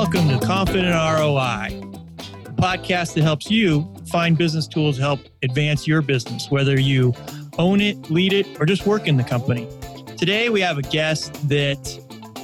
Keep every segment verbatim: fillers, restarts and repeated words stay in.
Welcome to Confident R O I, a podcast that helps you find business tools to help advance your business, whether you own it, lead it, or just work in the company. Today, we have a guest that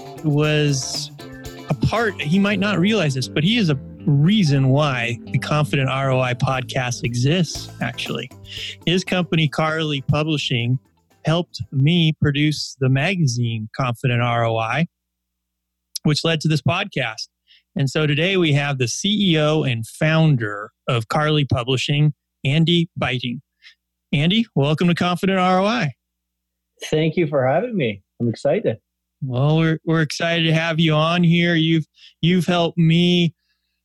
was a part, he might not realize this, but he is a reason why the Confident R O I podcast exists, actually. His company, Carly Publishing, helped me produce the magazine Confident R O I, which led to this podcast. And so today we have the C E O and founder of Carly Publishing, Andy Beiting. Andy, welcome to Confident R O I. Thank you for having me. I'm excited. Well, we're we're excited to have you on here. You've you've helped me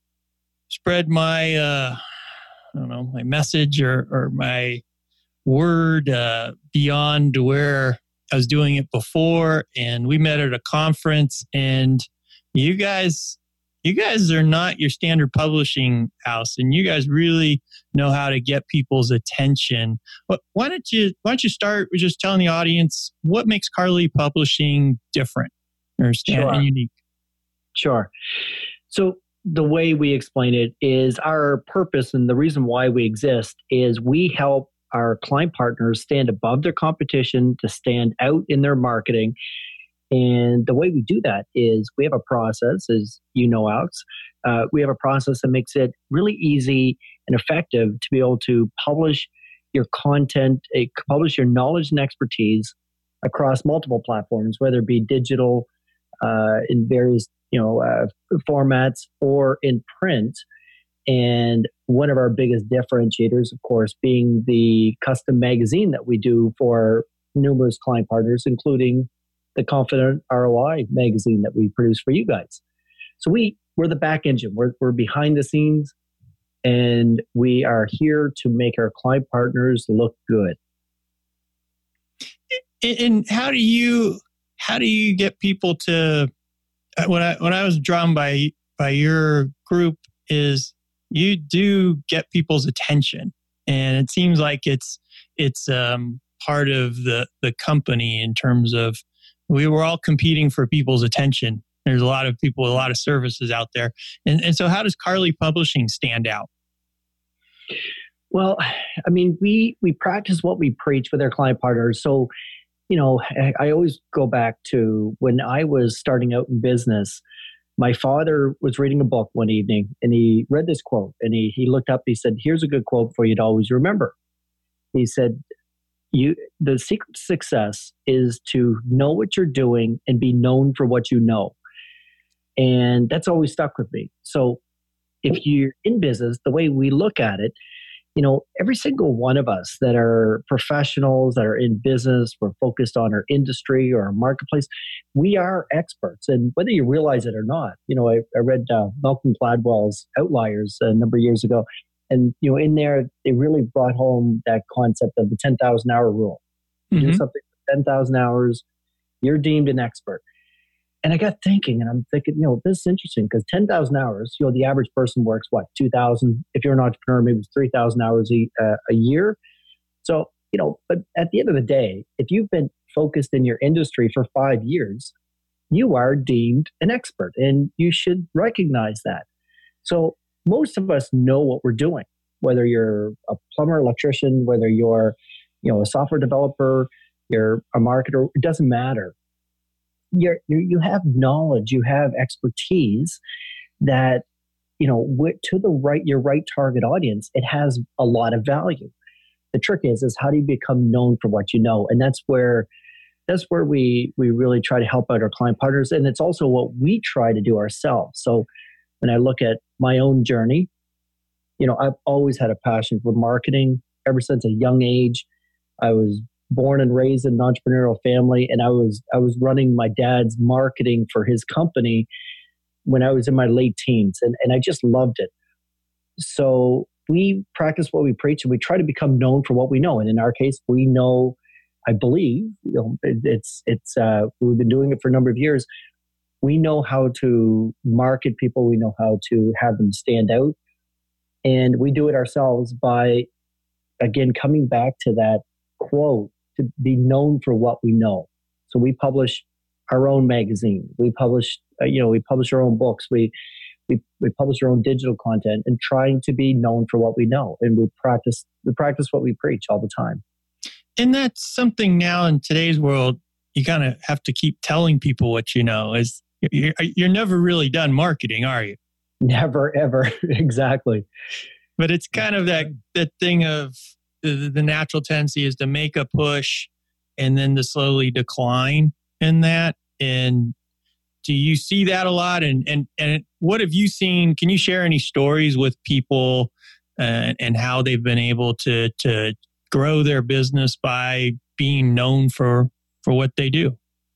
spread my uh, I don't know my message or or my word uh, beyond where I was doing it before. And we met at a conference, and you guys. You guys are not your standard publishing house, and you guys really know how to get people's attention. But why don't you why don't you start with just telling the audience what makes Carly Publishing different or stand Sure. and unique? Sure. So the way we explain it is our purpose, and the reason why we exist is we help our client partners stand above their competition, to stand out in their marketing. And the way we do that is we have a process, as you know, Alex. Uh, we have a process that makes it really easy and effective to be able to publish your content, uh, publish your knowledge and expertise across multiple platforms, whether it be digital, uh, in various you know uh, formats, or in print. And one of our biggest differentiators, of course, being the custom magazine that we do for numerous client partners, including the Confident R O I magazine that we produce for you guys. So we, we're the back engine. We're, we're behind the scenes, and we are here to make our client partners look good. And how do you how do you get people to when I when I was drawn by by your group is you do get people's attention, and it seems like it's it's um, part of the the company in terms of we were all competing for people's attention. There's a lot of people, a lot of services out there. And, and so how does Carly Publishing stand out? Well, I mean, we we practice what we preach with our client partners. So, you know, I, I always go back to when I was starting out in business. My father was reading a book one evening, and he read this quote, and he, he looked up, he said, "Here's a good quote for you to always remember." He said, You, the secret to success is to know what you're doing and be known for what you know. And that's always stuck with me. So if you're in business, the way we look at it, you know, every single one of us that are professionals, that are in business, we're focused on our industry or our marketplace, we are experts. And whether you realize it or not, you know, I, I read uh, Malcolm Gladwell's Outliers a number of years ago. And, you know, in there, they really brought home that concept of the ten thousand hour rule. You Mm-hmm. do something for ten thousand hours, you're deemed an expert. And I got thinking, and I'm thinking, you know, this is interesting because ten thousand hours, you know, the average person works, what, two thousand? If you're an entrepreneur, maybe it's three thousand hours a, uh, a year. So, you know, but at the end of the day, if you've been focused in your industry for five years, you are deemed an expert, and you should recognize that. So, most of us know what we're doing, whether you're a plumber, electrician, whether you're, you know, a software developer, you're a marketer, it doesn't matter. You're, you you have knowledge, you have expertise that, you know, to the right, your right target audience, it has a lot of value. The trick is, is how do you become known for what you know? And that's where, that's where we, we really try to help out our client partners. And it's also what we try to do ourselves. So when I look at my own journey, you know, I've always had a passion for marketing ever since a young age. I was born and raised in an entrepreneurial family, and I was I was running my dad's marketing for his company when I was in my late teens, and, and I just loved it. So we practice what we preach, and we try to become known for what we know. And in our case, we know, I believe, you know, it, it's it's uh, we've been doing it for a number of years. We know how to market people. We know how to have them stand out. And we do it ourselves by, again, coming back to that quote, to be known for what we know. So we publish our own magazine. We publish, uh, you know, we publish our own books. We we, we publish our own digital content and trying to be known for what we know. And we practice, we practice what we preach all the time. And that's something now in today's world, you kind of have to keep telling people what you know. Is you're, you're never really done marketing, are you? Never, ever. Exactly. But it's kind of that, that thing of the, the natural tendency is to make a push and then to slowly decline in that. And do you see that a lot? And and and what have you seen? Can you share any stories with people uh, and how they've been able to to grow their business by being known for for what they do?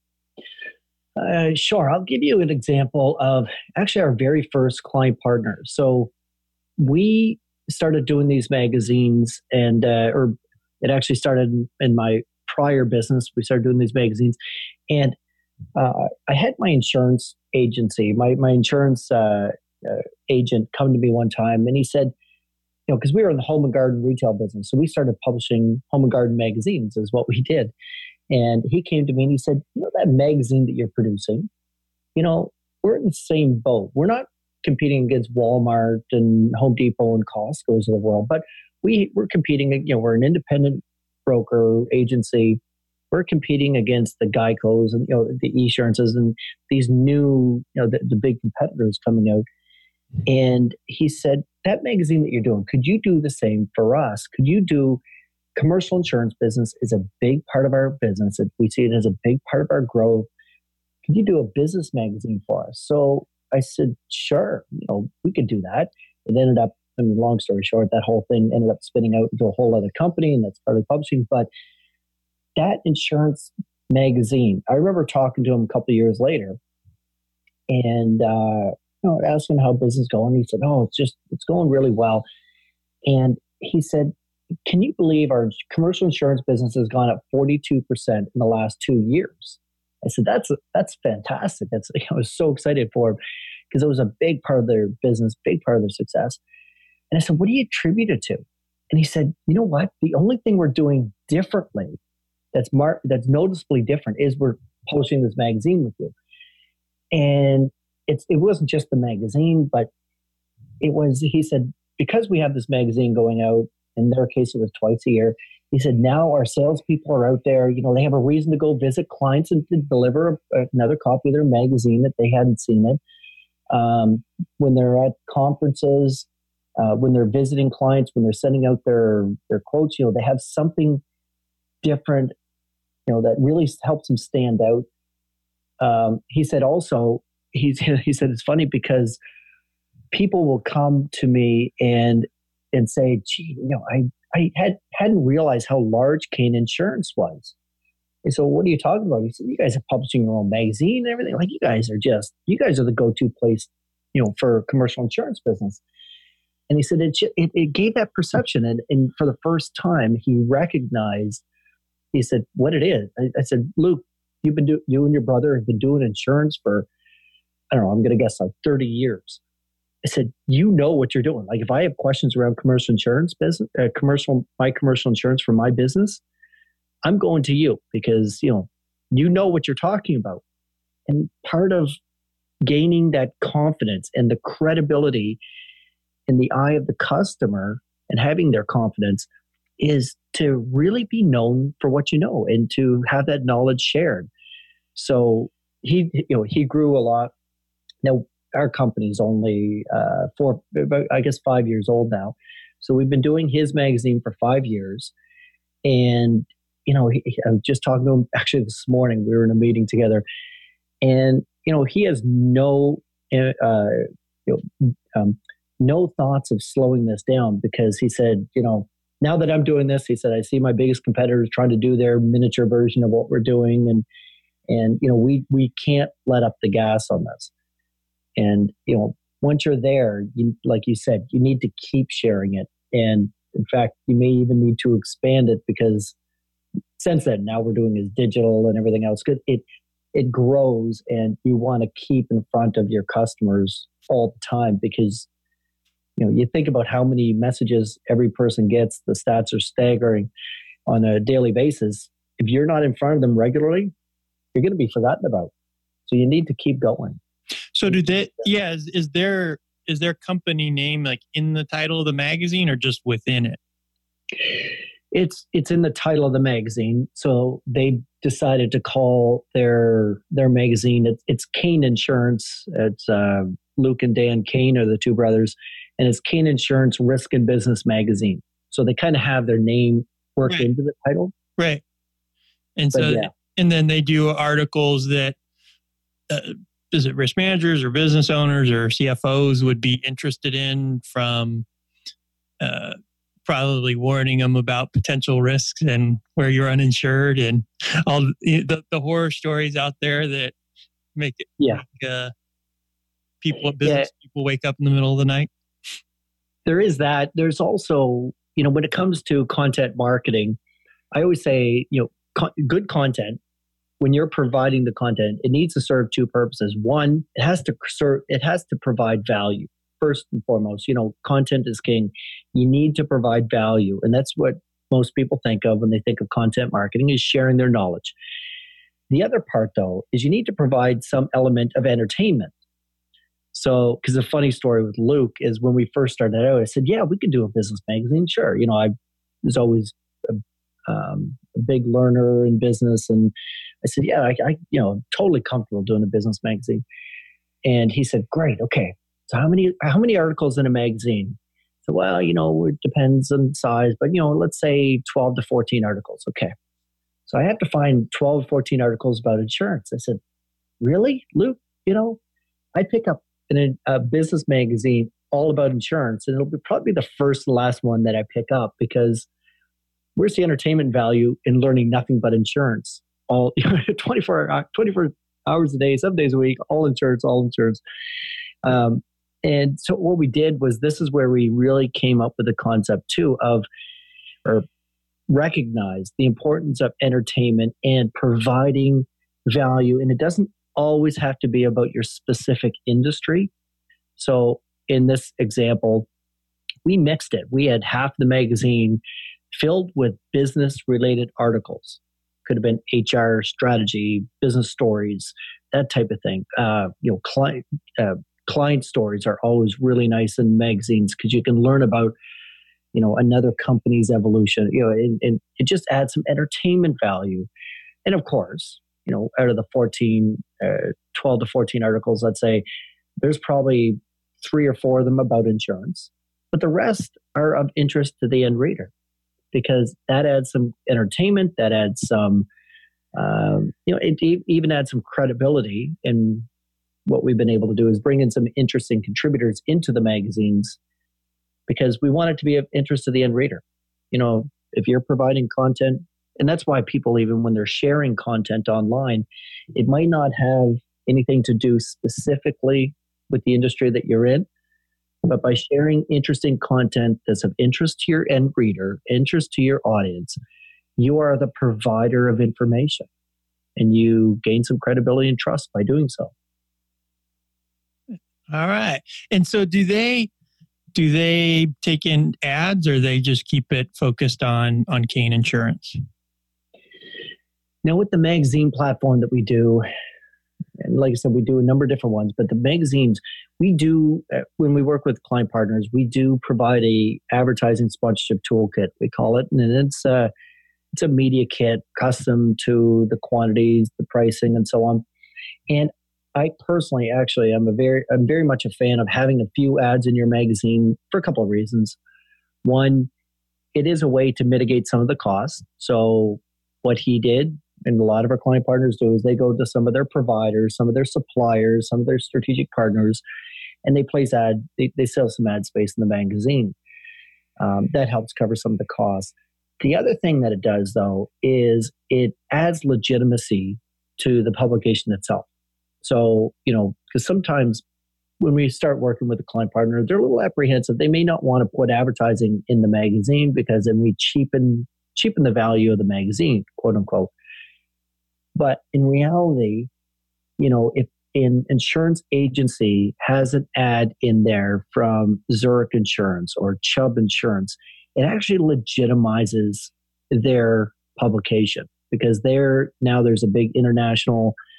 Uh, sure. I'll give you an example of actually our very first client partner. So we started doing these magazines, and uh, or it actually started in, in my prior business. We started doing these magazines, and uh, I had my insurance agency, my my insurance uh, uh, agent, come to me one time, and he said, you know, because we were in the home and garden retail business, so we started publishing home and garden magazines, is what we did. And he came to me and he said, you know, that magazine that you're producing, you know, we're in the same boat. We're not competing against Walmart and Home Depot and Costco's of the world, but we, we're competing, you know, we're an independent broker agency. We're competing against the Geico's and, you know, the Esurances and these new, you know, the, the big competitors coming out. And he said, that magazine that you're doing, could you do the same for us? Could you do commercial insurance business is a big part of our business. We see it as a big part of our growth. Could you do a business magazine for us? So I said, sure, you know, we could do that. It ended up, I mean, long story short, that whole thing ended up spinning out into a whole other company, and that's partly publishing. But that insurance magazine, I remember talking to him a couple of years later and, uh, you know, asking how business is going. He said, oh, it's just, it's going really well. And he said, can you believe our commercial insurance business has gone up forty-two percent in the last two years? I said, that's that's fantastic. That's, I was so excited for him because it was a big part of their business, big part of their success. And I said, what do you attribute it to? And he said, you know what? The only thing we're doing differently that's mar- that's noticeably different is we're publishing this magazine with you. And it's it wasn't just the magazine, but it was, he said, because we have this magazine going out, in their case, it was twice a year. He said, now our salespeople are out there, you know, they have a reason to go visit clients and to deliver another copy of their magazine if they hadn't seen it. Um, when they're at conferences, uh, when they're visiting clients, when they're sending out their, their quotes, you know, they have something different, you know, that really helps them stand out. Um, he said also, he's, he said, it's funny because people will come to me and and say, gee, you know, I, I had, hadn't realized how large Kane Insurance was. And so what are you talking about? He said, you guys are publishing your own magazine and everything. Like, you guys are just, you guys are the go-to place, you know, for commercial insurance business. And he said, it, it, it gave that perception. And, and for the first time, he recognized, he said, what it is. I, I said, Luke, you've been do, you and your brother have been doing insurance for, I don't know, I'm going to guess like thirty years. I said, you know what you're doing. Like, if I have questions around commercial insurance business, uh, commercial, my commercial insurance for my business, I'm going to you because, you know, you know what you're talking about. And part of gaining that confidence and the credibility in the eye of the customer and having their confidence is to really be known for what you know and to have that knowledge shared. So he, you know, he grew a lot. Now, our company's only uh, four, I guess five years old now. So we've been doing his magazine for five years. And, you know, he, I was just talking to him actually this morning. We were in a meeting together. And, you know, he has no, uh, you know, um, no thoughts of slowing this down because he said, you know, now that I'm doing this, he said, I see my biggest competitors trying to do their miniature version of what we're doing. And, and you know, we we can't let up the gas on this. And, you know, once you're there, you, like you said, you need to keep sharing it. And in fact, you may even need to expand it because since then, now we're doing is digital and everything else. Good. It, it grows and you want to keep in front of your customers all the time because, you know, you think about how many messages every person gets, the stats are staggering on a daily basis. If you're not in front of them regularly, you're going to be forgotten about. So you need to keep going. So do they, yeah, is, is there, is their company name like in the title of the magazine or just within it? It's it's in the title of the magazine. So they decided to call their their magazine, it's, it's Kane Insurance. It's uh, Luke and Dan Kane are the two brothers, and it's Kane Insurance Risk and Business Magazine. So they kind of have their name worked Right. into the title. Right. And But so, yeah. and then they do articles that, uh, is it risk managers or business owners or C F Os would be interested in, from uh, probably warning them about potential risks and where you're uninsured and all the, the horror stories out there that make it, Yeah. make, uh, people, business Yeah. people wake up in the middle of the night. There is that. There's also, you know, when it comes to content marketing, I always say, you know, co- good content, when you're providing the content, it needs to serve two purposes. One, it has to serve, it has to provide value. First and foremost, you know, content is king. You need to provide value. And that's what most people think of when they think of content marketing, is sharing their knowledge. The other part, though, is you need to provide some element of entertainment. So, because a funny story with Luke is when we first started out, I said, yeah, we could do a business magazine. Sure. You know, I was always a, um, a big learner in business. And I said, yeah, I, I, you know, totally comfortable doing a business magazine. And he said, great. Okay. So how many, how many articles in a magazine? So, well, you know, it depends on size, but, you know, let's say twelve to fourteen articles. Okay. So I have to find twelve, fourteen articles about insurance. I said, really, Luke? You know, I pick up in a, a business magazine all about insurance, and it'll be probably the first and last one that I pick up, because where's the entertainment value in learning nothing but insurance? All twenty-four, twenty-four hours a day, seven days a week, all insurance, all insurance. Um, and so what we did was, this is where we really came up with the concept too of, or recognize the importance of entertainment and providing value. And it doesn't always have to be about your specific industry. So in this example, we mixed it. We had half the magazine filled with business related articles. Could have been H R strategy, business stories, that type of thing. Uh, you know, client uh, client stories are always really nice in magazines, because you can learn about, you know, another company's evolution. You know, and, and it just adds some entertainment value. And of course, you know, out of the fourteen, uh, twelve to fourteen articles, let's say, there's probably three or four of them about insurance, but the rest are of interest to the end reader, because that adds some entertainment, that adds some, um, you know, it e- even adds some credibility. And what we've been able to do is bring in some interesting contributors into the magazines, because we want it to be of interest to the end reader. You know, if you're providing content, and that's why people, even when they're sharing content online, it might not have anything to do specifically with the industry that you're in, but by sharing interesting content that's of interest to your end reader, interest to your audience, you are the provider of information, and you gain some credibility and trust by doing so. All right. And so do they, do they take in ads, or they just keep it focused on, on Kane Insurance? Now, with the magazine platform that we do, and like I said, we do a number of different ones, but the magazines, we do, uh, when we work with client partners, we do provide a advertising sponsorship toolkit, we call it. And it's a, it's a media kit custom to the quantities, the pricing, and so on. And I personally, actually, I'm a very, I'm very much a fan of having a few ads in your magazine for a couple of reasons. One, it is a way to mitigate some of the costs. So what he did, and a lot of our client partners do, is they go to some of their providers, some of their suppliers, some of their strategic partners, and they place ad, they, they sell some ad space in the magazine. Um, that helps cover some of the costs. The other thing that it does, though, is it adds legitimacy to the publication itself. So, you know, because sometimes when we start working with a client partner, they're a little apprehensive. They may not want to put advertising in the magazine, because it may cheapen cheapen the value of the magazine, quote unquote. But in reality, you know, if an insurance agency has an ad in there from Zurich Insurance or Chubb Insurance, it actually legitimizes their publication, because they're, now there's a big international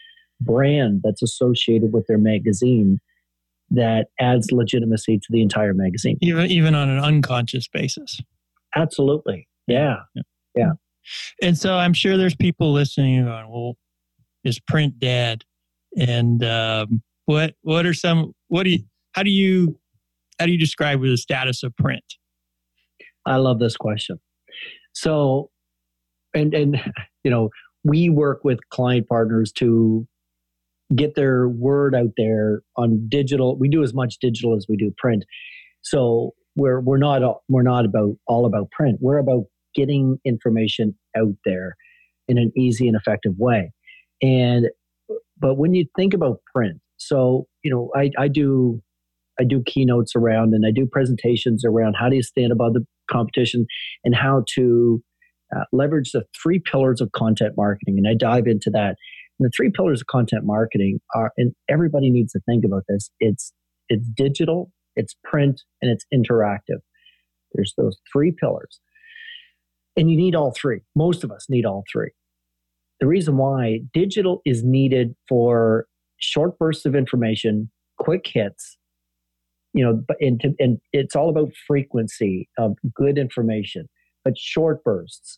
brand that's associated with their magazine that adds legitimacy to the entire magazine. Even even on an unconscious basis. Absolutely. Yeah. Yeah. yeah. And so I'm sure there's people listening going, well, is print dead? And um, what what are some what do you how do you how do you describe the status of print? I love this question. So and and you know, we work with client partners to get their word out there on digital. We do as much digital as we do print. So we're we're not we're not about all about print. We're about getting information out there in an easy and effective way. And but when you think about print, so you know, I, I do I do keynotes around and I do presentations around how do you stand above the competition and how to uh, leverage the three pillars of content marketing. And I dive into that. And the three pillars of content marketing are, and everybody needs to think about this. It's it's digital, it's print, and it's interactive. There's those three pillars. And you need all three. Most of us need all three. The reason why digital is needed for short bursts of information, quick hits, you know, and, and it's all about frequency of good information, but short bursts.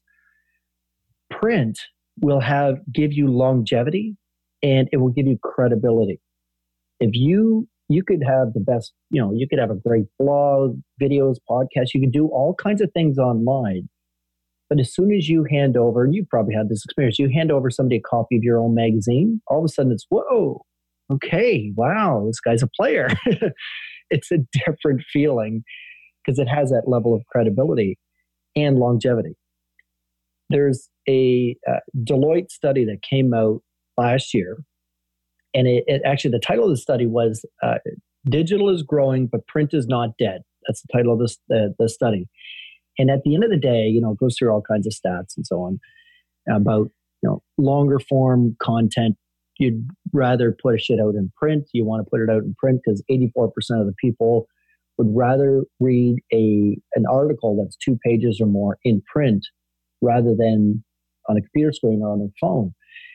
Print will have give you longevity and it will give you credibility. If you you could have the best, you know, you could have a great blog, videos, podcasts, you can do all kinds of things online. But as soon as you hand over, and you probably had this experience, you hand over somebody a copy of your own magazine, all of a sudden it's, whoa, okay, wow, this guy's a player. It's a different feeling because it has that level of credibility and longevity. There's a uh, Deloitte study that came out last year, and it, it actually, the title of the study was uh, Digital is Growing, but Print is Not Dead. That's the title of this, the, the study. And at the end of the day, you know, it goes through all kinds of stats and so on about, you know, longer form content. You'd rather push it out in print. You want to put it out in print because eighty-four percent of the people would rather read a an article that's two pages or more in print rather than on a computer screen or on a phone.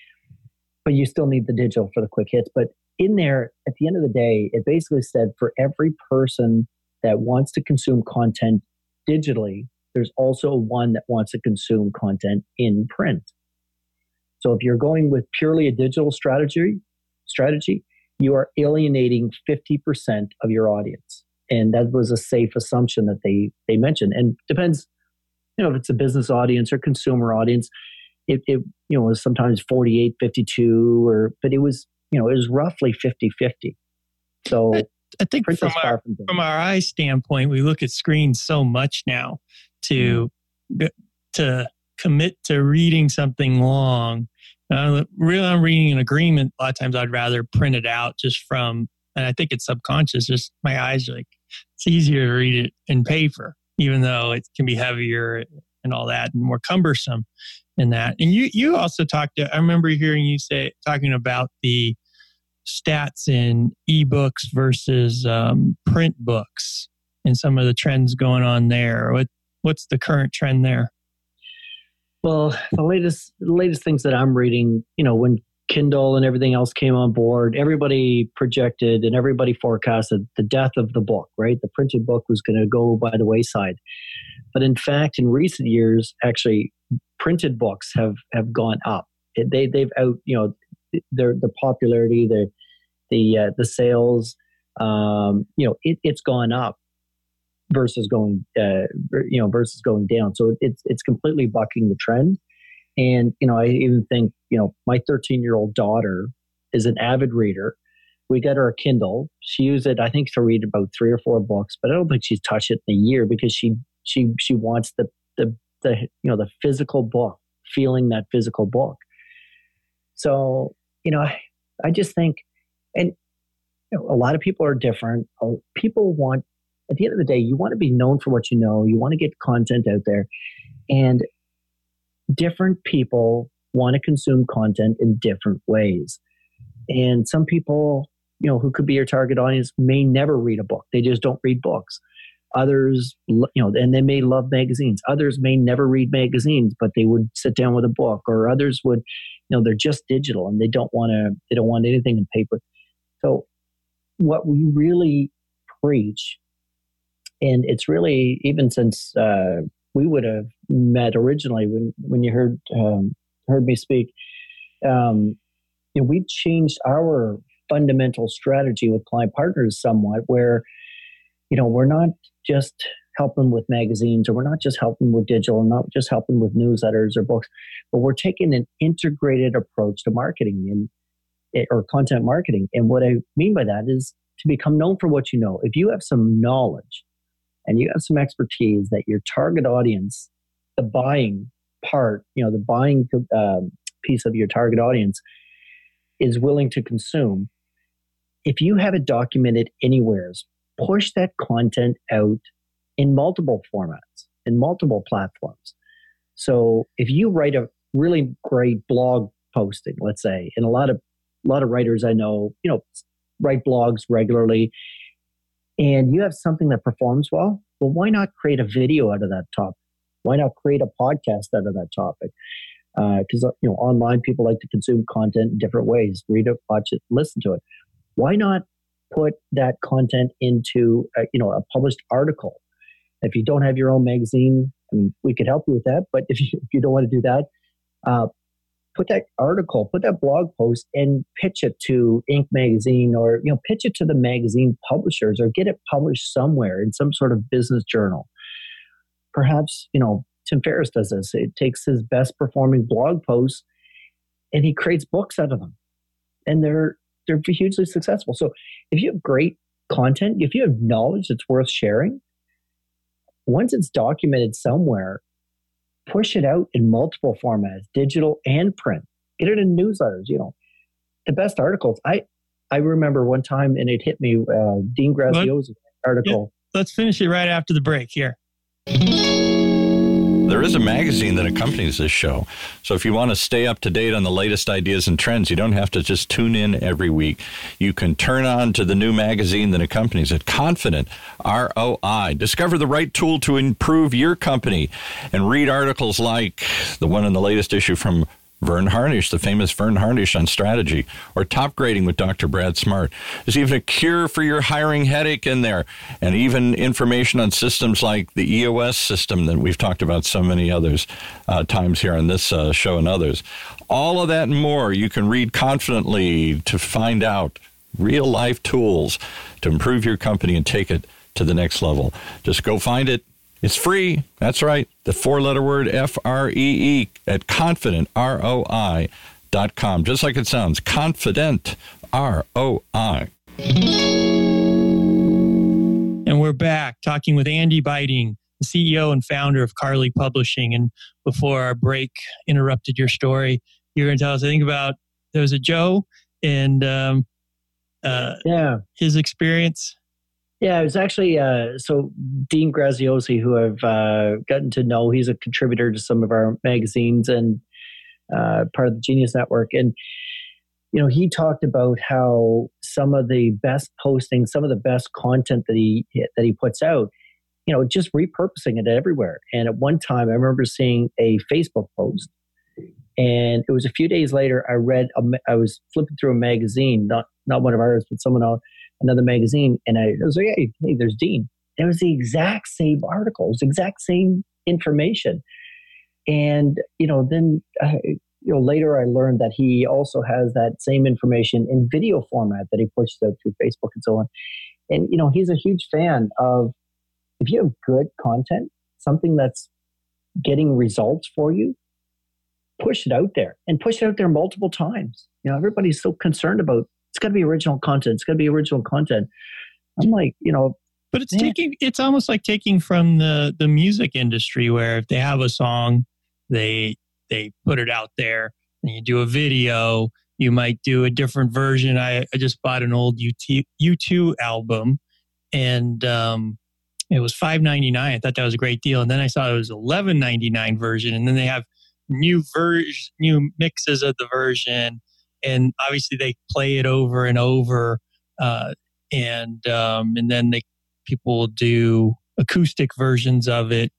But you still need the digital for the quick hits. But in there, at the end of the day, it basically said for every person that wants to consume content digitally, there's also one that wants to consume content in print. So if you're going with purely a digital strategy, strategy, you are alienating fifty percent of your audience. And that was a safe assumption that they they mentioned. And depends, you know, if it's a business audience or consumer audience, it, it you know, was sometimes forty-eight, fifty-two, or, but it was, you know, it was roughly fifty-fifty. So I, I think from our, from, from our eye standpoint, we look at screens so much now to, mm. to commit to reading something long. Uh, really, I'm reading an agreement. A lot of times I'd rather print it out just from, and I think it's subconscious, just my eyes are like, it's easier to read it in paper, even though it can be heavier and all that and more cumbersome in that. And you, you also talked, to, I remember hearing you say, talking about the stats in ebooks versus um, print books and some of the trends going on there. What, what's the current trend there? Well, the latest the latest things that I'm reading, you know, when Kindle and everything else came on board, everybody projected and everybody forecasted the death of the book, right? The printed book was going to go by the wayside. But in fact, in recent years, actually, printed books have, have gone up. They, they've out, you know, their the popularity, the the uh, the sales, um, you know, it, it's gone up versus going, uh, you know, versus going down. So it's it's completely bucking the trend. And you know, I even think, you know, my thirteen-year-old daughter is an avid reader. We got her a Kindle. She used it, I think, to read about three or four books, but I don't think she's touched it in a year because she she she wants the the the you know the physical book, feeling that physical book. So you know, I, I just think, and you know, a lot of people are different. People want, at the end of the day, you want to be known for what you know. You want to get content out there, and different people want to consume content in different ways. And some people, you know, who could be your target audience may never read a book. They just don't read books. Others, you know, and they may love magazines. Others may never read magazines, but they would sit down with a book. Or others would, you know, they're just digital and they don't want to, they don't want anything in paper. So what we really preach, and it's really, even since uh, we would have met originally when, when you heard, um, heard me speak, um, you know, we've changed our fundamental strategy with client partners somewhat, where, you know, we're not just helping with magazines, or we're not just helping with digital, not just helping with newsletters or books, but we're taking an integrated approach to marketing and or content marketing. And what I mean by that is to become known for what you know. If you have some knowledge and you have some expertise that your target audience, the buying part, you know, the buying um, piece of your target audience is willing to consume, if you have it documented anywhere, push that content out in multiple formats, in multiple platforms. So if you write a really great blog posting, let's say, and a lot of a lot of writers I know, you know, write blogs regularly, and you have something that performs well, well, why not create a video out of that topic? Why not create a podcast out of that topic? Because uh, you know, online people like to consume content in different ways: read it, watch it, listen to it. Why not put that content into a, you know, a published article? If you don't have your own magazine, I mean, we could help you with that. But if you, if you don't want to do that, uh, put that article, put that blog post, and pitch it to Inc magazine, or you know, pitch it to the magazine publishers, or get it published somewhere in some sort of business journal. Perhaps, you know, Tim Ferriss does this. It takes his best performing blog posts and he creates books out of them, and they're they're hugely successful. So if you have great content, if you have knowledge that's worth sharing, once it's documented somewhere, push it out in multiple formats, digital and print. Get it in newsletters. You know, the best articles. I I remember one time, and it hit me. Uh, Dean Graziosi article. Yeah, let's finish it right after the break here. There is a magazine that accompanies this show. So if you want to stay up to date on the latest ideas and trends, you don't have to just tune in every week. You can turn on to the new magazine that accompanies it, Confident, R O I. Discover the right tool to improve your company and read articles like the one in the latest issue from Vern Harnish, the famous Vern Harnish on strategy, or Top Grading with Doctor Brad Smart. There's even a cure for your hiring headache in there, and even information on systems like the E O S system that we've talked about so many others uh, times here on this uh, show and others. All of that and more you can read confidently to find out real-life tools to improve your company and take it to the next level. Just go find it. It's free. That's right. The four-letter word F R E E at confident, R O I dot com. Just like it sounds, Confident, R O I. And we're back talking with Andy Beiting, the C E O and founder of Carly Publishing. And before our break interrupted your story, you were going to tell us, I think, about there was a Joe and um, uh, yeah, his experience. Yeah, it was actually, uh, so Dean Graziosi, who I've uh, gotten to know, he's a contributor to some of our magazines and uh, part of the Genius Network. And, you know, he talked about how some of the best posting, some of the best content that he that he puts out, you know, just repurposing it everywhere. And at one time, I remember seeing a Facebook post, and it was a few days later, I read, a, I was flipping through a magazine, not not one of ours, but someone else, another magazine, and I was like, hey, hey, there's Dean. It was the exact same article, it was the exact same information. And, you know, then, uh, you know, later I learned that he also has that same information in video format that he pushes out through Facebook and so on. And, you know, he's a huge fan of, if you have good content, something that's getting results for you, push it out there and push it out there multiple times. You know, everybody's so concerned about, it's got to be original content. It's got to be original content. I'm like, you know, but it's man. taking. It's almost like taking from the the music industry, where if they have a song, they they put it out there, and you do a video. You might do a different version. I, I just bought an old U two album, and um, it was five ninety-nine. I thought that was a great deal, and then I saw it was eleven ninety-nine version, and then they have new version, new mixes of the version. And obviously they play it over and over, uh, and um, and then they people will do acoustic versions of it.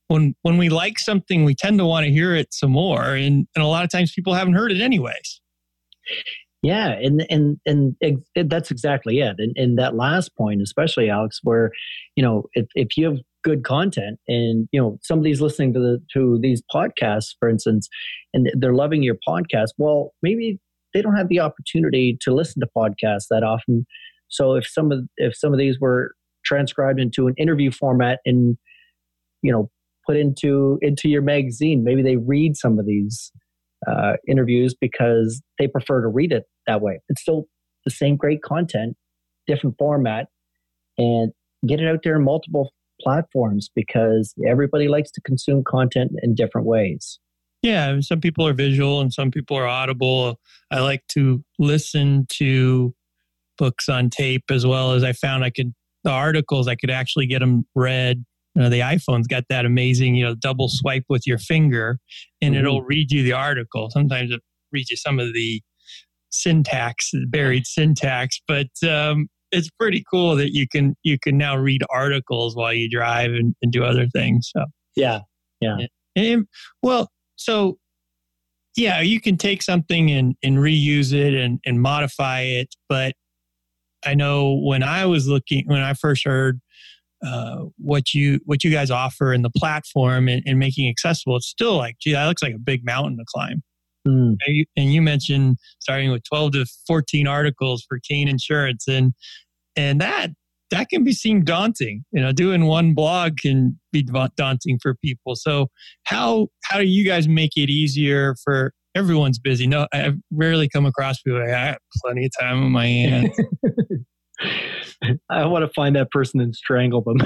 when when we like something, we tend to want to hear it some more. And, and a lot of times people haven't heard it anyways. Yeah, and and and ex- that's exactly it. And, and that last point, especially Alex, where, you know, if, if you have good content and, you know, somebody's listening to the to these podcasts, for instance, and they're loving your podcast, well, maybe they don't have the opportunity to listen to podcasts that often. So if some of if some of these were transcribed into an interview format and, you know, put into into your magazine, maybe they read some of these uh, interviews because they prefer to read it that way. It's still the same great content, different format, and get it out there in multiple platforms because everybody likes to consume content in different ways. Yeah, some people are visual and some people are audible. I like to listen to books on tape as well as I found I could, the articles, I could actually get them read. You know, the iPhone's got that amazing, you know, double swipe with your finger and mm-hmm. it'll read you the article. Sometimes it reads you some of the syntax, buried syntax, but um, it's pretty cool that you can you can now read articles while you drive and, and do other things. So yeah, yeah. And, and, well, so yeah, you can take something and, and reuse it and, and modify it. But I know when I was looking, when I first heard uh, what you what you guys offer in the platform and, and making accessible, it's still like, gee, that looks like a big mountain to climb. Mm. And, you, and you mentioned starting with twelve to fourteen articles for Kane Insurance, and and that that can be seem daunting. You know, doing one blog can be daunting for people. So how how do you guys make it easier for everyone's busy? No, I've rarely come across people like, I have plenty of time on my hands. I want to find that person and strangle them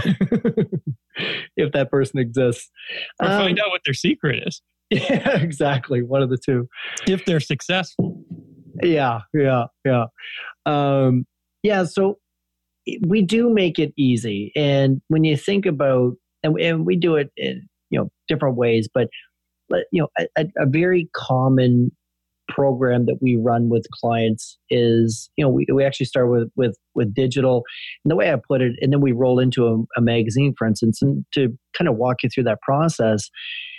if that person exists. Or um, find out what their secret is. Yeah, exactly. One of the two. If they're successful. Yeah, yeah, yeah. Um, yeah, so we do make it easy. And when you think about, and, and we do it in, you know, different ways, but, you know, a, a very common program that we run with clients is, you know, we, we actually start with, with, with digital, and the way I put it, and then we roll into a, a magazine, for instance, and to kind of walk you through that process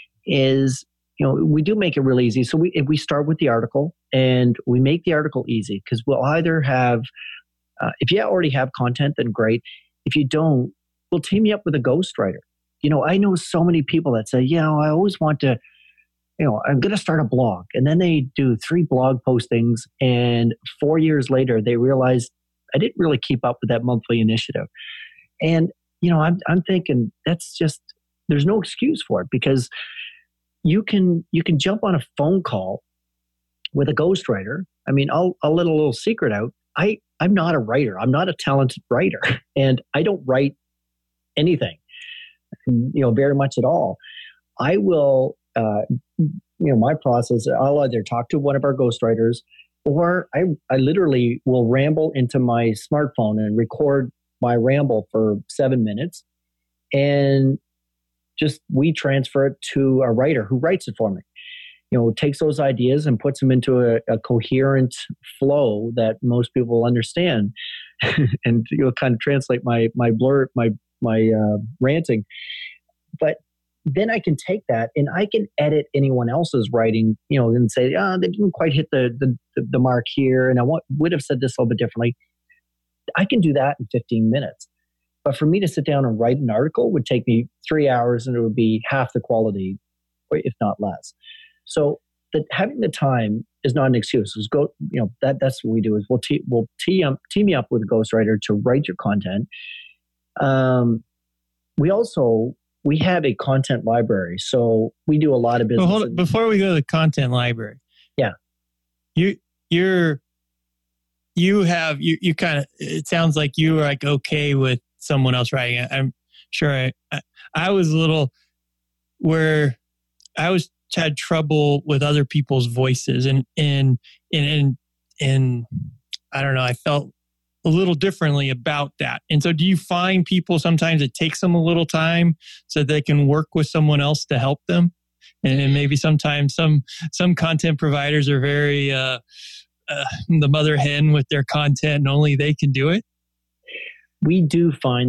is, you know, we do make it really easy. So we, if we start with the article and we make the article easy, because we'll either have, uh, if you already have content, then great. If you don't, we'll team you up with a ghostwriter. You know, I know so many people that say, you know, I always want to, you know, I'm going to start a blog. And then they do three blog postings. And four years later, they realize I didn't really keep up with that monthly initiative. And, you know, I'm, I'm thinking that's just, there's no excuse for it, because you can, you can jump on a phone call with a ghostwriter. I mean, I'll, I'll let a little secret out. I, I'm not a writer. I'm not a talented writer, and I don't write anything, you know, very much at all. I will, uh, you know, my process, I'll either talk to one of our ghostwriters, or I, I literally will ramble into my smartphone and record my ramble for seven minutes. And just, we transfer it to a writer who writes it for me. You know, takes those ideas and puts them into a, a coherent flow that most people will understand, and you know, kind of translate my my blur, my my uh, ranting. But then I can take that and I can edit anyone else's writing, you know, and say, ah, oh, they didn't quite hit the the, the mark here, and I want, would have said this a little bit differently. I can do that in fifteen minutes. But for me to sit down and write an article would take me three hours, and it would be half the quality, if not less. So that having the time is not an excuse. Is go, you know, that that's what we do. Is we'll te- we'll team up, team you up with a ghostwriter to write your content. Um, we also we have a content library, so we do a lot of business. Well, hold on, before we go to the content library, yeah, you you're you have you you kind of, it sounds like you were like okay with someone else writing. I'm sure I I, I was a little where I was. had trouble with other people's voices, and and and and and I don't know, I felt a little differently about that. And so do you find people sometimes it takes them a little time so they can work with someone else to help them? And maybe sometimes some some content providers are very uh, uh, the mother hen with their content, and only they can do it. We do find that.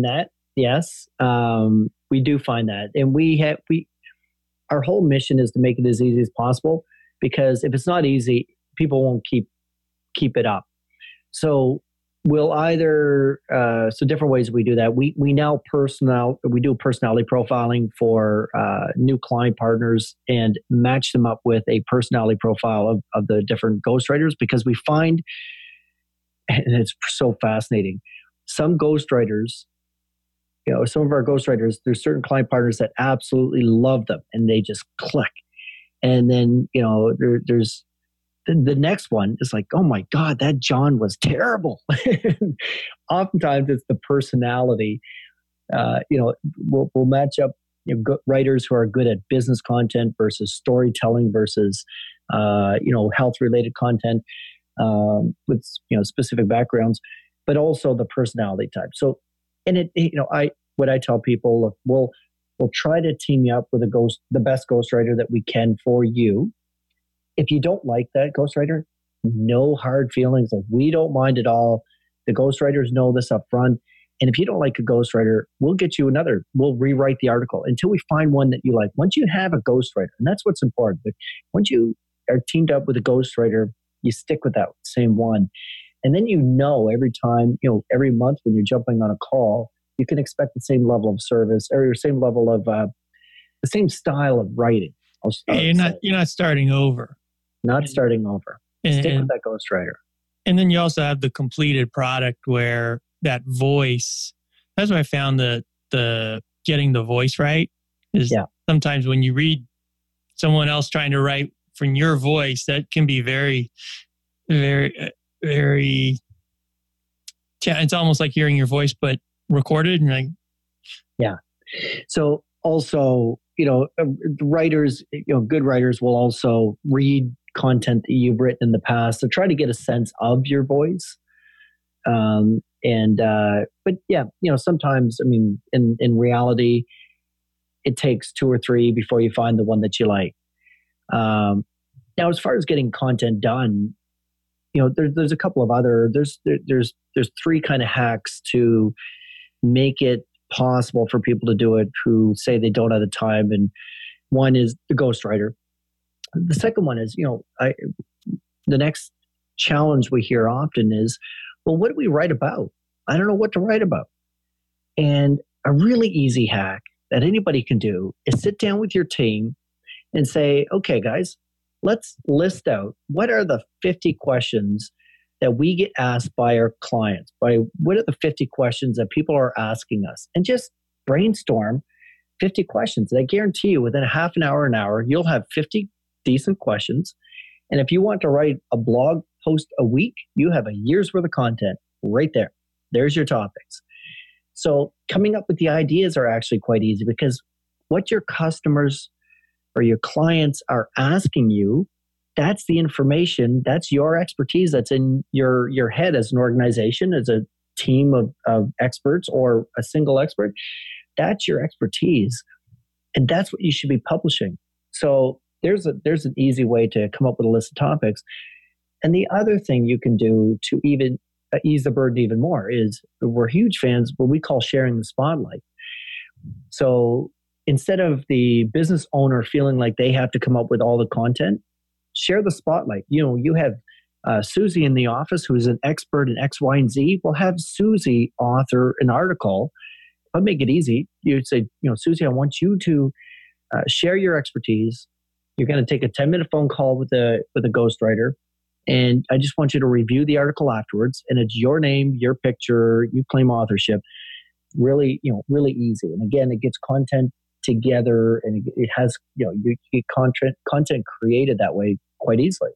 Yes, um, we do find that, and we have we. Our whole mission is to make it as easy as possible, because if it's not easy, people won't keep keep it up. So we'll either uh, so different ways we do that. We we now personal we do personality profiling for uh, new client partners and match them up with a personality profile of, of the different ghostwriters, because we find, and it's so fascinating, some ghostwriters, you know, some of our ghostwriters, there's certain client partners that absolutely love them and they just click. And then, you know, there, there's the, the next one is like, oh my God, that John was terrible. Oftentimes it's the personality. Uh, you know, we'll, we'll match up, you know, go, writers who are good at business content versus storytelling versus, uh, you know, health related content um, with, you know, specific backgrounds, but also the personality type. So, and it, you know, I, what I tell people, look, we'll, we'll try to team you up with a ghost, the best ghostwriter that we can for you. If you don't like that ghostwriter, no hard feelings. Like, we don't mind at all. The ghostwriters know this up front. And if you don't like a ghostwriter, we'll get you another. We'll rewrite the article until we find one that you like. Once you have a ghostwriter, and that's what's important. But once you are teamed up with a ghostwriter, you stick with that same one. And then you know every time, you know, every month when you're jumping on a call, you can expect the same level of service or the same level of, uh, the same style of writing. I'll, I'll you're not, you're not starting over. Not starting over. And, Stick and, with that ghostwriter. And then you also have the completed product where that voice, that's why I found the, the getting the voice right is yeah. sometimes when you read someone else trying to write from your voice, that can be very, very, very, it's almost like hearing your voice, but recorded and like. Yeah. So also, you know, writers, you know, good writers will also read content that you've written in the past to try to get a sense of your voice. Um, and, uh, but yeah, you know, sometimes, I mean, in, in reality, it takes two or three before you find the one that you like. Um, now, as far as getting content done, you know, there, there's a couple of other, there's, there, there's, there's three kind of hacks to make it possible for people to do it who say they don't have the time. And one is the ghostwriter. The second one is, you know, I, the next challenge we hear often is, well, what do we write about? I don't know what to write about. And a really easy hack that anybody can do is sit down with your team and say, okay, guys, let's list out what are the fifty questions that we get asked by our clients, by what are the fifty questions that people are asking us, and just brainstorm fifty questions. And I guarantee you within a half an hour, an hour, you'll have fifty decent questions. And if you want to write a blog post a week, you have a year's worth of content right there. There's your topics. So coming up with the ideas are actually quite easy, because what your customers or your clients are asking you, that's the information, that's your expertise, that's in your, your head as an organization, as a team of, of experts or a single expert. That's your expertise. And that's what you should be publishing. So there's a, there's an easy way to come up with a list of topics. And the other thing you can do to even uh, ease the burden even more is, we're huge fans, what we call sharing the spotlight. So instead of the business owner feeling like they have to come up with all the content, share the spotlight. You know, you have uh, Susie in the office who's an expert in X, Y, and Z. We'll have Susie author an article. I'll make it easy. You'd say, you know, Susie, I want you to uh, share your expertise. You're going to take a ten minute phone call with a with a ghostwriter, and I just want you to review the article afterwards. And it's your name, your picture, you claim authorship. Really, you know, really easy. And again, it gets content together, and it, it has, you know, you get content content created that way quite easily.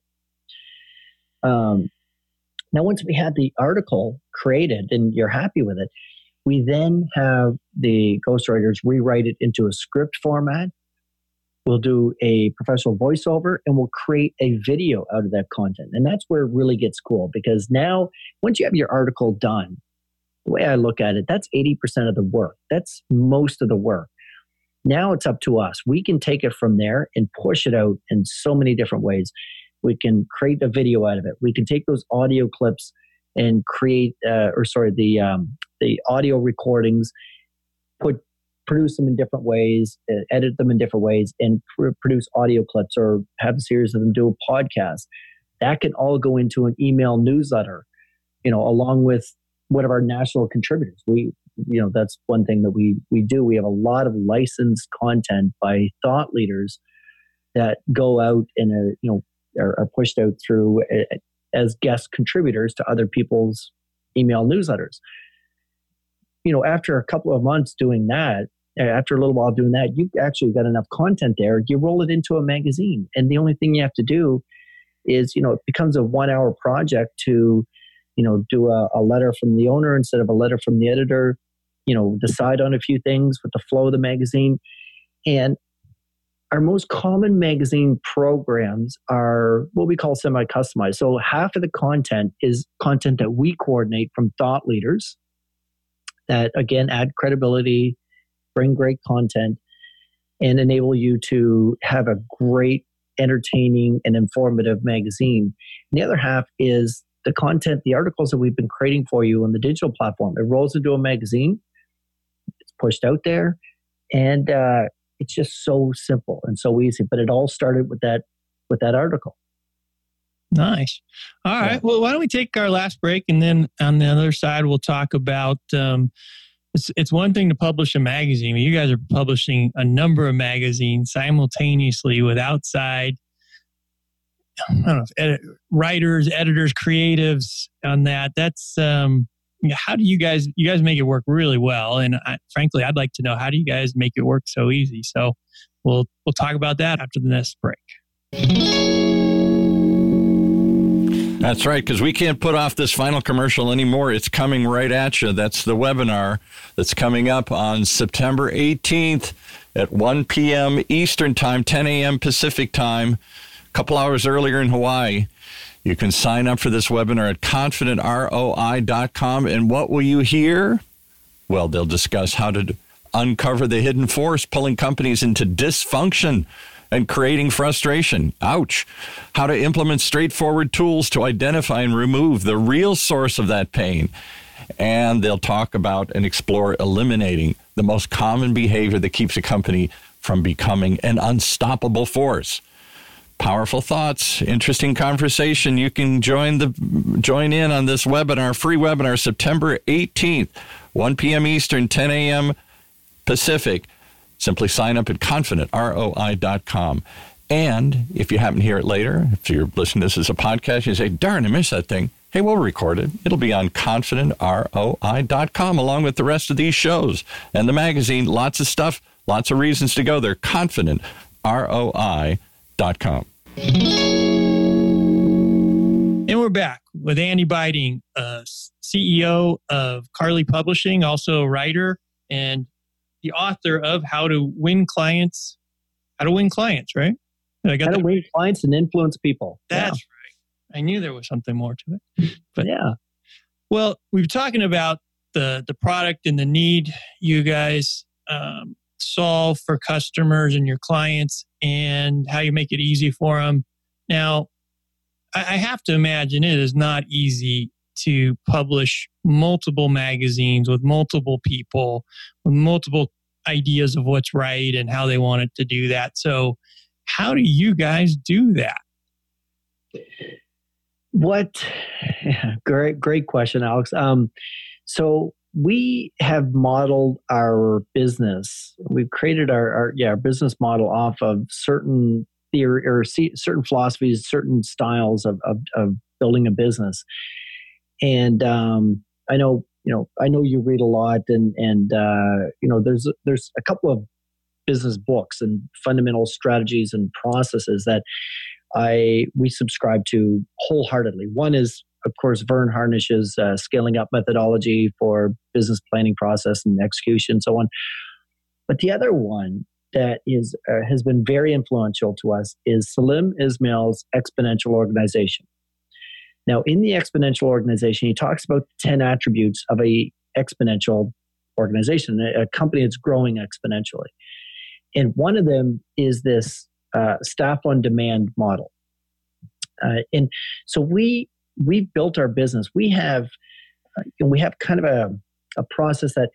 Um, now, once we have the article created and you're happy with it, we then have the ghostwriters rewrite it into a script format. We'll do a professional voiceover, and we'll create a video out of that content. And that's where it really gets cool, because now once you have your article done, the way I look at it, that's eighty percent of the work. That's most of the work. Now it's up to us. We can take it from there and push it out in so many different ways. We can create a video out of it. We can take those audio clips and create, uh, or sorry, the um, the audio recordings, put produce them in different ways, uh, edit them in different ways, and pr- produce audio clips or have a series of them do a podcast. That can all go into an email newsletter, you know, along with one of our national contributors. We, you know, that's one thing that we we do. We have a lot of licensed content by thought leaders that go out and are, you know, are, are pushed out through uh, as guest contributors to other people's email newsletters. You know, after a couple of months doing that, after a little while doing that, you've actually got enough content there. You roll it into a magazine. And the only thing you have to do is, you know, it becomes a one hour project to, you know, do a, a letter from the owner instead of a letter from the editor, you know, decide on a few things with the flow of the magazine. And our most common magazine programs are what we call semi-customized. So half of the content is content that we coordinate from thought leaders that, again, add credibility, bring great content, and enable you to have a great, entertaining, and informative magazine. And the other half is the content, the articles that we've been creating for you on the digital platform. It rolls into a magazine, it's pushed out there, and uh, it's just so simple and so easy. But it all started with that with that article. Nice. All right. Yeah. Well, why don't we take our last break, and then on the other side, we'll talk about um, It's it's one thing to publish a magazine. You guys are publishing a number of magazines simultaneously with outside, I don't know, if edit, writers, editors, creatives on that. That's um, how do you guys you guys make it work really well? And I, frankly, I'd like to know, how do you guys make it work so easy? So we'll we'll talk about that after the next break. That's right, because we can't put off this final commercial anymore. It's coming right at you. That's the webinar that's coming up on September eighteenth at one p.m. Eastern Time, ten a.m. Pacific Time, a couple hours earlier in Hawaii. You can sign up for this webinar at confident R O I dot com. And what will you hear? Well, they'll discuss how to uncover the hidden force pulling companies into dysfunction and creating frustration. Ouch. How to implement straightforward tools to identify and remove the real source of that pain. And they'll talk about and explore eliminating the most common behavior that keeps a company from becoming an unstoppable force. Powerful thoughts, interesting conversation. You can join the join in on this webinar, free webinar, September eighteenth, one p.m. Eastern, ten a.m. Pacific. Simply sign up at confident R O I dot com. And if you happen to hear it later, if you're listening to this as a podcast, you say, darn, I missed that thing. Hey, we'll record it. It'll be on confident R O I dot com along with the rest of these shows and the magazine. Lots of stuff, lots of reasons to go there. confident R O I dot com. And we're back with Andy Beiting, uh, C E O of Carly Publishing, also a writer and the author of How to Win Clients. How to Win Clients, right? I got How to that Win right. Clients and Influence People. That's yeah. right. I knew there was something more to it. But yeah. Well, we were talking about the the product and the need you guys um, solve for customers and your clients, and how you make it easy for them. Now, I, I have to imagine it is not easy to publish multiple magazines with multiple people, with multiple ideas of what's right and how they want it to do that. So how do you guys do that? What? Yeah, great, great question, Alex. Um, so we have modeled our business. We've created our, our yeah our business model off of certain theory or certain philosophies, certain styles of of, of building a business. And um, I know, you know, I know you read a lot, and and uh, you know, there's there's a couple of business books and fundamental strategies and processes that I we subscribe to wholeheartedly. One is, of course, Vern Harnish's uh, Scaling Up methodology for business planning process and execution, and so on. But the other one that is uh, has been very influential to us is Salim Ismail's Exponential Organization. Now, in the exponential organization, he talks about the ten attributes of a exponential organization, a company that's growing exponentially. And one of them is this uh, staff on demand model. Uh, and so we we've built our business. We have uh, we have kind of a, a process that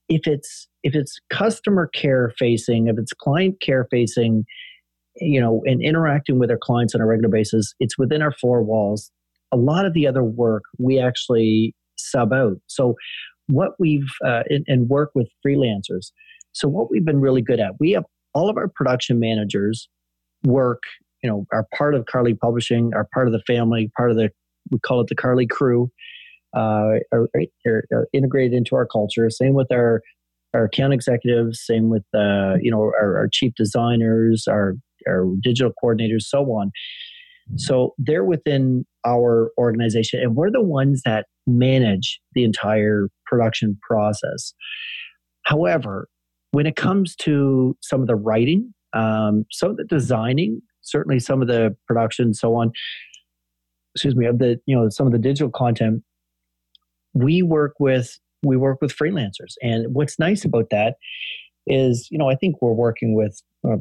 if it's if it's customer care facing, if it's client care facing, you know, and interacting with our clients on a regular basis, it's within our four walls. A lot of the other work we actually sub out. So what we've uh, and, and work with freelancers. So what we've been really good at, we have all of our production managers work, you know, are part of Carly Publishing, are part of the family, part of the, we call it the Carly crew, uh, are, are, are integrated into our culture. Same with our, our account executives, same with, uh, you know, our, our chief designers, our, our digital coordinators, so on. So they're within our organization, and we're the ones that manage the entire production process. However, when it comes to some of the writing, um, some of the designing, certainly some of the production, so on, excuse me, of the, you know, some of the digital content, we work with, we work with freelancers. And what's nice about that is, you know, I think we're working with uh,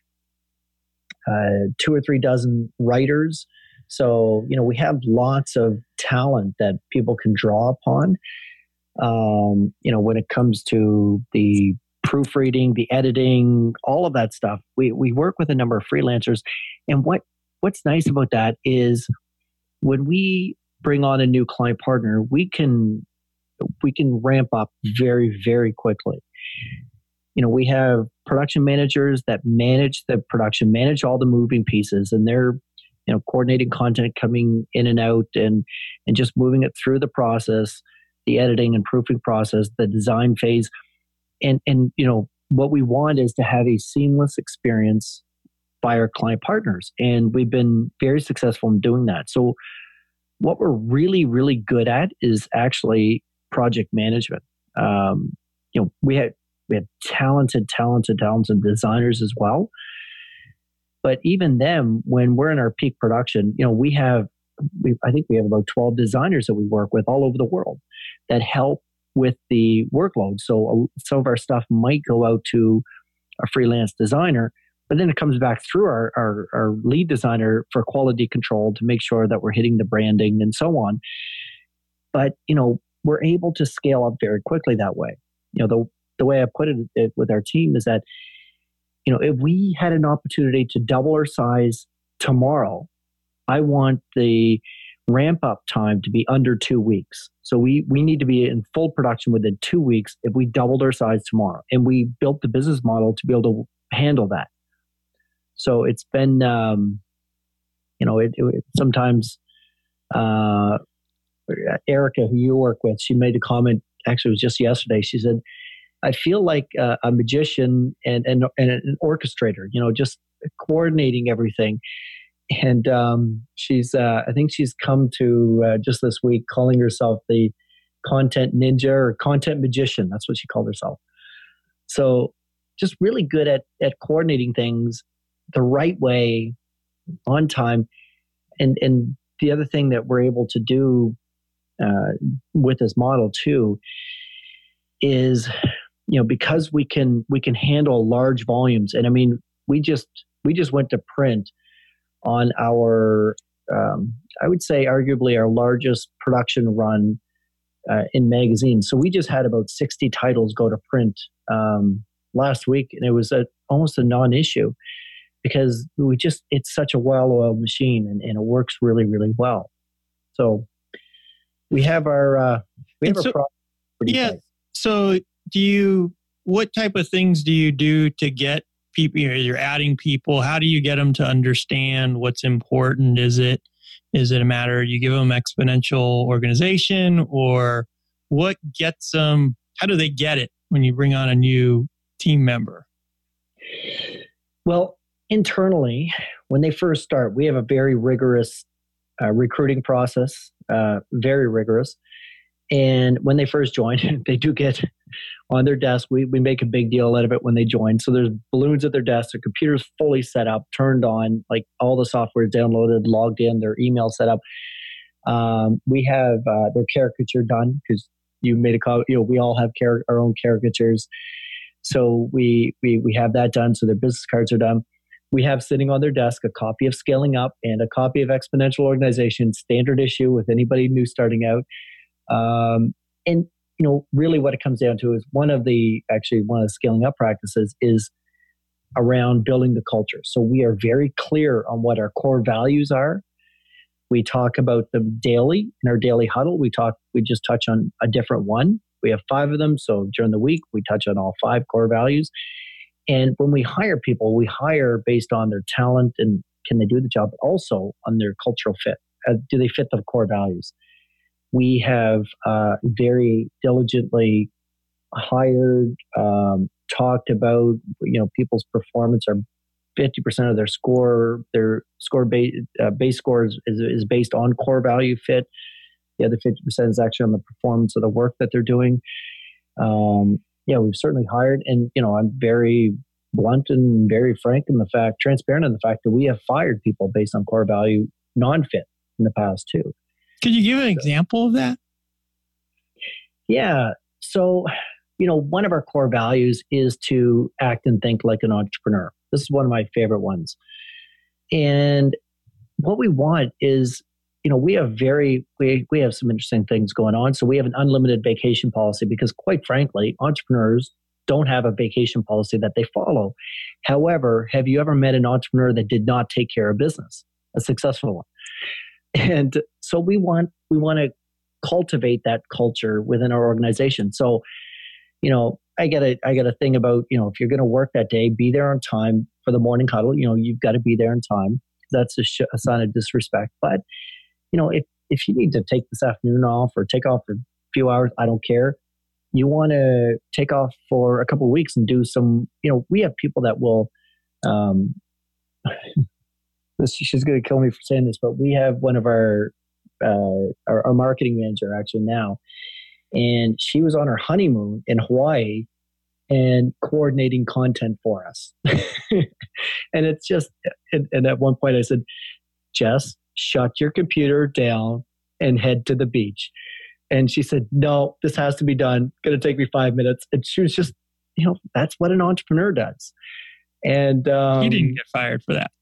uh, two or three dozen writers. So, you know, we have lots of talent that people can draw upon. Um, you know, when it comes to the proofreading, the editing, all of that stuff, we we work with a number of freelancers. And what what's nice about that is when we bring on a new client partner, we can we can ramp up very, very quickly. You know, we have production managers that manage the production, manage all the moving pieces, and they're, you know, coordinating content coming in and out and and just moving it through the process, the editing and proofing process, the design phase. And, and you know, what we want is to have a seamless experience by our client partners. And we've been very successful in doing that. So what we're really, really good at is actually project management. Um, you know, we have, we have talented, talented, talented designers as well. But even them, when we're in our peak production, you know, we have, we, I think we have about twelve designers that we work with all over the world that help with the workload. So uh, some of our stuff might go out to a freelance designer, but then it comes back through our, our, our lead designer for quality control to make sure that we're hitting the branding and so on. But, you know, we're able to scale up very quickly that way. You know, the, the way I put it, it with our team is that, you know, if we had an opportunity to double our size tomorrow, I want the ramp up time to be under two weeks. So we we need to be in full production within two weeks if we doubled our size tomorrow. And we built the business model to be able to handle that. So it's been, um, you know, it, it sometimes uh, Erica, who you work with, she made a comment, actually it was just yesterday, she said, I feel like uh, a magician and, and, and an orchestrator, you know, just coordinating everything. And um, she's, uh, I think she's come to uh, just this week calling herself the content ninja or content magician. That's what she called herself. So just really good at, at coordinating things the right way on time. And, and the other thing that we're able to do uh, with this model too is, you know, because we can, we can handle large volumes. And I mean, we just, we just went to print on our, um, I would say arguably our largest production run uh, in magazines. So we just had about sixty titles go to print um, last week, and it was a, almost a non-issue because we just, it's such a well-oiled machine, and, and it works really, really well. So we have our, uh, we have so, our product pretty yeah. tight. So do you, what type of things do you do to get people, you know, you're adding people, how do you get them to understand what's important? Is it, is it a matter you give them exponential organization, or what gets them, how do they get it when you bring on a new team member? Well, internally, when they first start, we have a very rigorous uh, recruiting process, uh, very rigorous. And when they first join, they do get on their desk. We, we make a big deal out of it when they join. So there's balloons at their desk, their computer's fully set up, turned on, like all the software is downloaded, logged in, their email set up. Um, we have uh, their caricature done because you made a call. You know, we all have car- our own caricatures. So we, we we have that done. So their business cards are done. We have sitting on their desk a copy of Scaling Up and a copy of Exponential Organization, standard issue with anybody new starting out. Um, and you know, really what it comes down to is one of the, actually one of the scaling up practices is around building the culture. So we are very clear on what our core values are. We talk about them daily in our daily huddle. We talk, we just touch on a different one. We have five of them. So during the week, we touch on all five core values. And when we hire people, we hire based on their talent and can they do the job, but also on their cultural fit. Uh, do they fit the core values? We have uh, very diligently hired, um, talked about, you know, people's performance are fifty percent of their score, their score base, uh, base score is, is, is based on core value fit. The other fifty percent is actually on the performance of the work that they're doing. Um, yeah, we've certainly hired, and, you know, I'm very blunt and very frank in the fact, transparent in the fact that we have fired people based on core value non-fit in the past too. Could you give an example of that? Yeah. So, you know, one of our core values is to act and think like an entrepreneur. This is one of my favorite ones. And what we want is, you know, we have very, we, we have some interesting things going on. So we have an unlimited vacation policy because, quite frankly, entrepreneurs don't have a vacation policy that they follow. However, have you ever met an entrepreneur that did not take care of business, a successful one? And so we want, we want to cultivate that culture within our organization. So, you know, I got a, I got a thing about, you know, if you're going to work that day, be there on time for the morning huddle. You know, you've got to be there on time. That's a, sh- a sign of disrespect. But, you know, if, if you need to take this afternoon off or take off for a few hours, I don't care. You want to take off for a couple of weeks and do some, you know, we have people that will, um, this, she's going to kill me for saying this, but we have one of our, uh, our, our marketing manager actually now, and she was on her honeymoon in Hawaii and coordinating content for us. And it's just, and, and at one point I said, Jess, shut your computer down and head to the beach. And she said, no, this has to be done. It's going to take me five minutes. And she was just, you know, that's what an entrepreneur does. And um, you didn't get fired for that.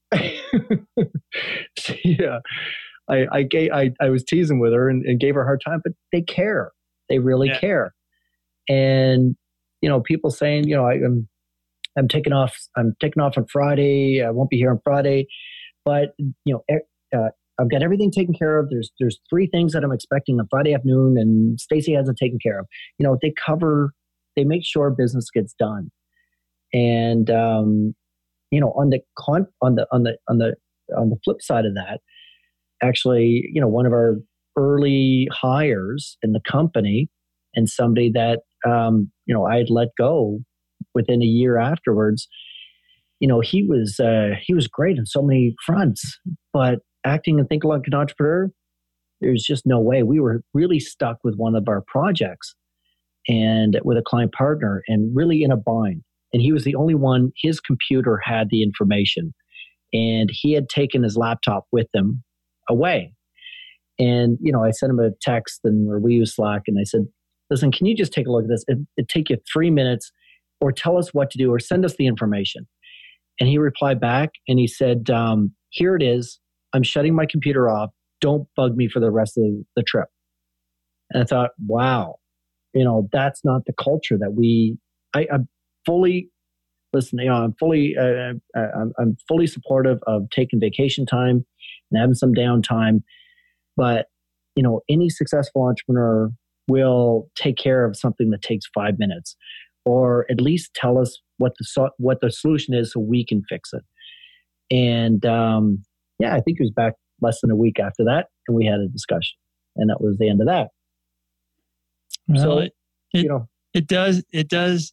Yeah. I, I gave, I, I was teasing with her and, and gave her a hard time, but they care. They really yeah. care. And, you know, people saying, you know, I, I'm, I'm taking off, I'm taking off on Friday. I won't be here on Friday, but, you know, uh, I've got everything taken care of. There's, there's three things that I'm expecting on Friday afternoon and Stacy has it taken care of. You know, they cover, they make sure business gets done. And, um, you know, on the con, on the, on the, on the, on the flip side of that, actually, you know, one of our early hires in the company and somebody that, um, you know, I had let go within a year afterwards, you know, he was, uh, he was great on so many fronts, but acting and thinking like an entrepreneur, there's just no way. We were really stuck with one of our projects and with a client partner and really in a bind. And he was the only one, his computer had the information and he had taken his laptop with him away. And, you know, I sent him a text and or we use Slack and I said, listen, can you just take a look at this? It, it'd take you three minutes or tell us what to do or send us the information. And he replied back and he said, um, here it is. I'm shutting my computer off. Don't bug me for the rest of the trip. And I thought, wow, you know, that's not the culture that we, I, I'm fully, listen, you know, I'm fully, uh, I'm, I'm fully supportive of taking vacation time and having some downtime. But, you know, any successful entrepreneur will take care of something that takes five minutes or at least tell us what the, so, what the solution is so we can fix it. And, um, yeah, I think he was back less than a week after that, and we had a discussion, and that was the end of that. Well, so, it, it, you know, it does, it does,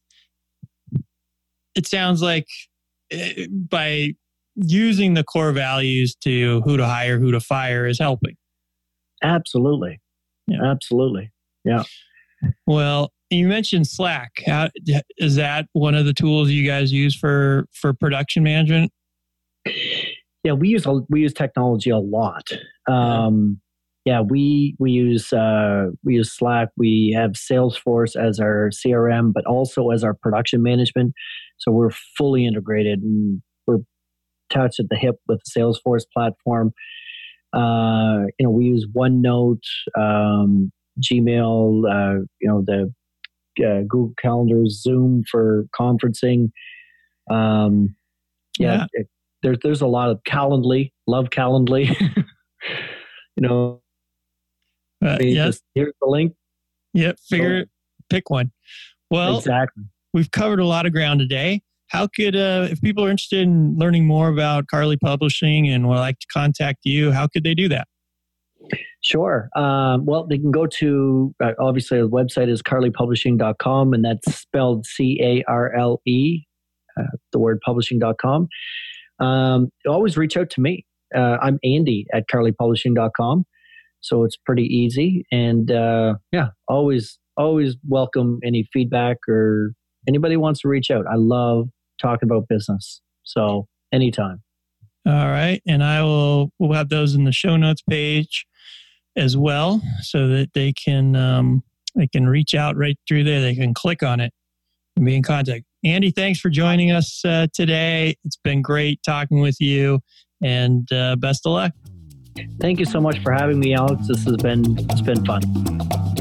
it sounds like it, by using the core values to who to hire, who to fire is helping. Absolutely. Yeah. Absolutely. Yeah. Well, you mentioned Slack. How, is that one of the tools you guys use for, for production management? Yeah, we use we use technology a lot. Um, yeah, we we use uh, we use Slack. We have Salesforce as our C R M, but also as our production management. So we're fully integrated and we're attached at the hip with the Salesforce platform. Uh, you know, we use OneNote. Um, Gmail, uh, you know, the uh, Google Calendar, Zoom for conferencing. Um, yeah, Yeah. it, there's there's a lot of Calendly. Love Calendly. you know, Uh, you yeah. just, here's the link. Yeah. Figure, So- pick one. Well, exactly. we've covered a lot of ground today. How could, uh, if people are interested in learning more about Carly Publishing and would like to contact you, how could they do that? Sure. Um, well, they can go to, uh, obviously, the website is carly publishing dot com, and that's spelled C A R L E, uh, the word publishing dot com. Um, always reach out to me. Uh, I'm Andy at carly publishing dot com. So it's pretty easy. And uh, yeah, always, always welcome any feedback or anybody wants to reach out. I love talking about business. So anytime. All right. And I will, we'll have those in the show notes page as well so that they can, um, they can reach out right through there. They can click on it and be in contact. Andy, thanks for joining us uh, today. It's been great talking with you, and uh, best of luck. Thank you so much for having me, Alex. This has been, it's been fun.